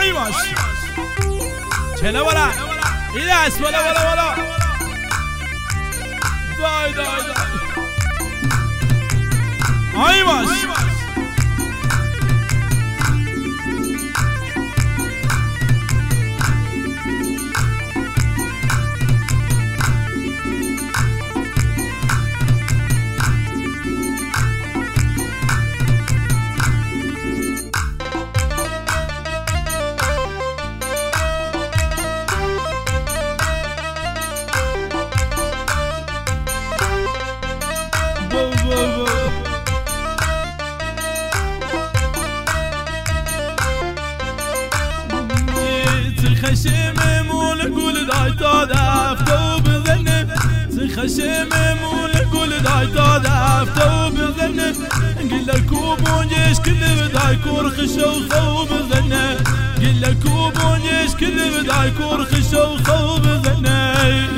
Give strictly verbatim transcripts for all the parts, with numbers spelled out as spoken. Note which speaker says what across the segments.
Speaker 1: آی باش چله ولا این است ولا ولا ولا دای دای دای آی باش خشم مول گل دای تا دفته و بزنه خشم مول گل دای تا دفته و بزنه گل کوبونیش کلی دای کرخش و خو بزنه گل کوبونیش کلی دای کرخش و خو بزنه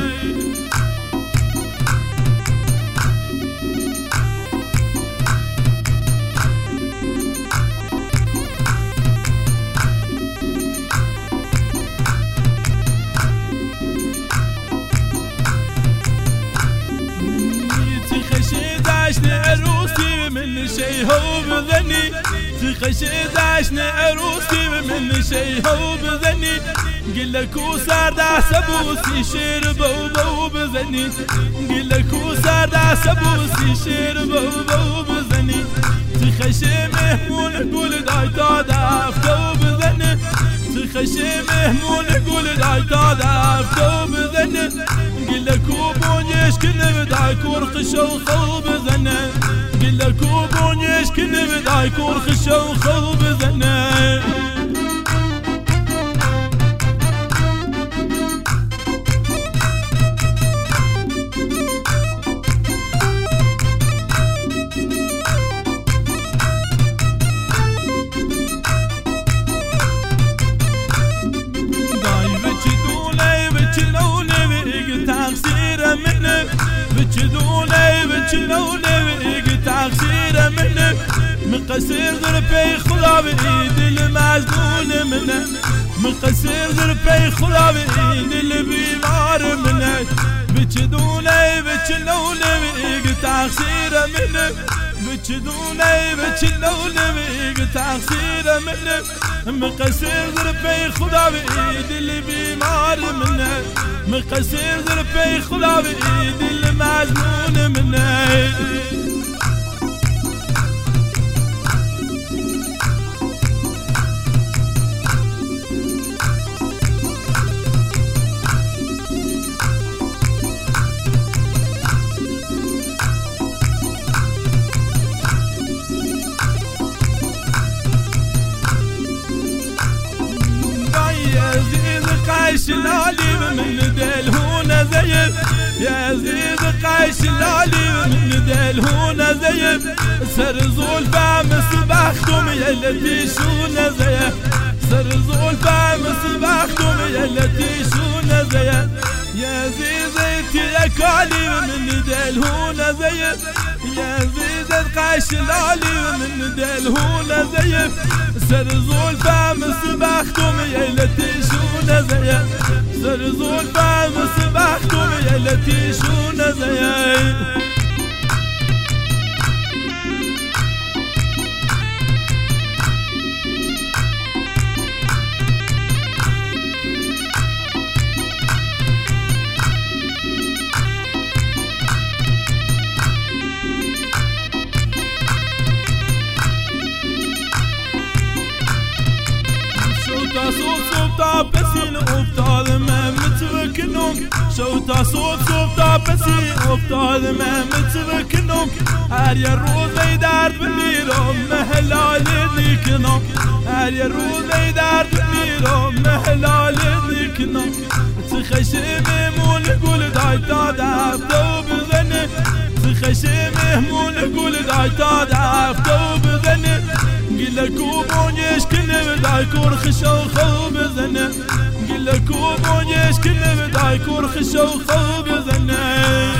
Speaker 1: عروسي من شي هو بذني تخشي داشنا عروسي من شي هو بذني قل لك وصار دا سبوسي شير بو بو بذني قل لك وصار دا سبوسي شير بو بو بذني تخشي مهمون قول داي تا دافتو بذني تخشي مهمون قول داي تا دافتو بذني قل لك وبونيش كل بداي كورخش وخو بذني قل لك وبونيش كل بداي كورخش وخو بذني بتشدوني بتشدوني ويجي تقصير منك مقصير ذربي خلا بإيد المعزون منك مقصير ذربي خلا بإيد البيمار منك بتشدوني بتشدوني ويجي تقصير منك بتشدوني بتشدوني ويجي تقصير منك مقصير ذربي خلا بإيد البيمار منك مقصير ذربي خلا بإيد المعزون منك قايش العلي من دلهونا زيب يا زيد قايش العلي من دلهونا زيب سر زول فامس بختم يلتي شونا زيب سر زول فامس بختم يلتي شونا زيب يا زيد يا كالي من دلهونا زيب يا زيد قايش العلي من دلهونا زيب سر زول فامس بختم يلتي شونا زيب سر زول فامس بختم يلتي شونا زيب صوت صوت بسين أبطال ما متركنهم شوتا صوت صوت بسين أبطال ما متركنهم هر يروز يدار بنيرهم مهلال ذيكنا هر يروز يدار بنيرهم مهلال ذيكنا تخشي مول قول داي تا دافتو بذني تخشي مول قول داي تا دافتو بذني قل لك وبونيش كل بداي كورخش وخو بذني قل لك وبونيش كل بداي كورخش وخو بذني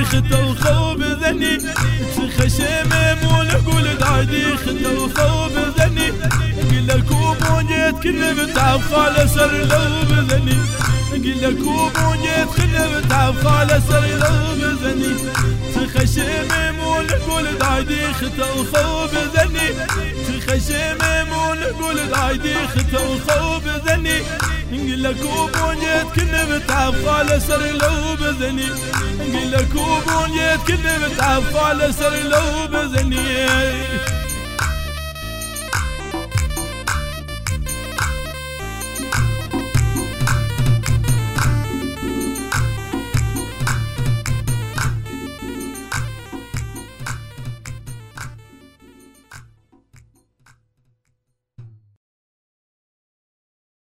Speaker 1: خطو خوب زني تخشم مون قول دايدي خطو خوب زني قل كوبون جيت كل بتعب خال سر لو بزني قل كوبون جيت كل بتعب خال سر لو بزني تخشم مون قول دايدي خطو خوب زني تخشم مون قول دايدي خطو خوب زني قل كوبون جيت كل بتعب خال سر لو بزني قل كوبون جيت كل بتعب خال سر لو بزني